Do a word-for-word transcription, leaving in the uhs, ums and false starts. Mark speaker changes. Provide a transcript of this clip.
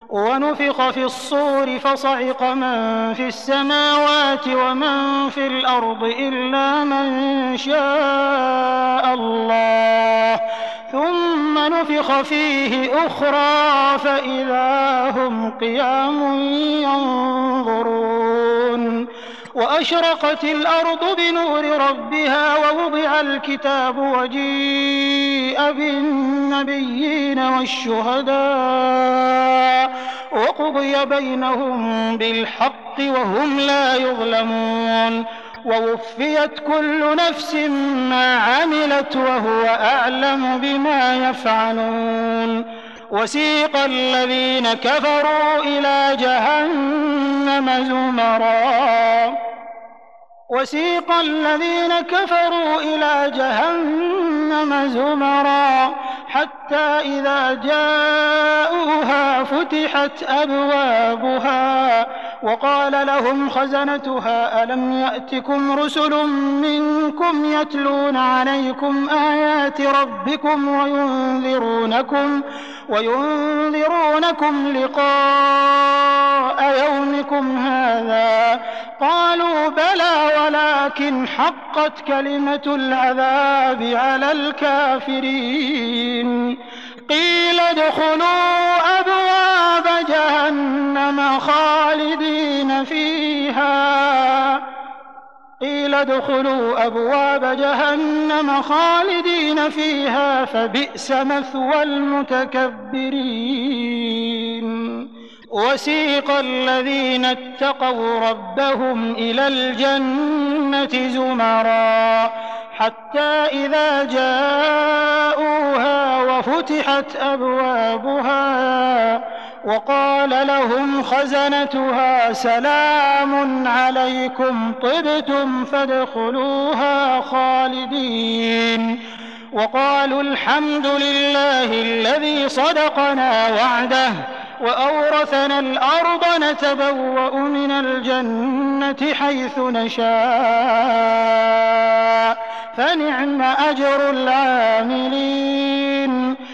Speaker 1: ونفخ في الصور فصعق من في السماوات ومن في الأرض إلا من شاء الله ثم نفخ فيه أخرى فإذا هم قيام ينظرون وأشرقت الأرض بنور ربها ووضع الكتاب وجيء بالنبيين والشهداء وقضي بينهم بالحق وهم لا يظلمون ووفيت كل نفس ما عملت وهو أعلم بما يفعلون وسيق الذين كفروا إلى جهنم زمرا وسيق الذين كفروا إلى جهنم زمرا حتى إذا جاءوها فتحت أبوابها وقال لهم خزنتها ألم يأتكم رسل منكم يتلون عليكم آيات ربكم وينذرونكم وينذرونكم لقاء يومكم هذا قالوا بلى ولكن حقت كلمة العذاب على الكافرين قيل ادخلوا أبواب جهنم خالدين فيها قيل ادخلوا أبواب جهنم خالدين فيها فبئس مثوى المتكبرين وسيق الذين اتقوا ربهم إلى الجنة زمرا حتى إذا جاءوها وفتحت أبوابها وقال لهم خزنتها سلام عليكم طبتم فادخلوها خالدين وقالوا الحمد لله الذي صدقنا وعده وأورثنا الأرض نتبوأ من الجنة حيث نشاء فنعم أجر العاملين